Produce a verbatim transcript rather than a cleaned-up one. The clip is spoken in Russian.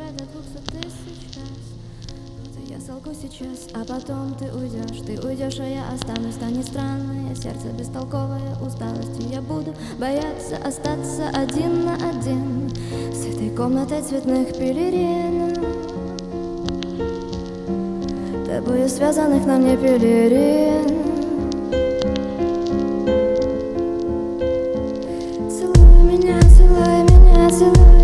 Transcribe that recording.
считать до двухсот тысяч раз. Вот и я солгу сейчас, а потом ты уйдешь. Ты уйдешь, а я останусь. Станет странное сердце бестолковое усталостью. Я буду бояться остаться один на один с этой комнатой цветных пелерин, тобою связанных на мне пелерин. Целуй меня, целуй меня, целуй.